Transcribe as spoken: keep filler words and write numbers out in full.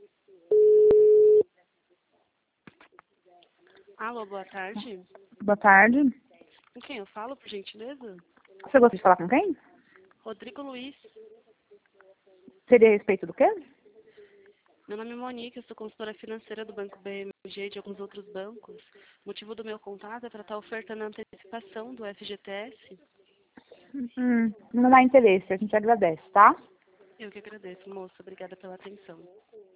Alô, boa tarde. Boa tarde. Com quem eu falo, por gentileza? Você gostaria de falar com quem? Rodrigo Luiz. Seria a respeito do quê? Meu nome é Monique, eu sou consultora financeira do Banco B M G e de alguns outros bancos. O motivo do meu contato é para estar ofertando a antecipação do F G T S. Hum, não dá interesse, a gente agradece, tá? Eu que agradeço, moça. Obrigada pela atenção.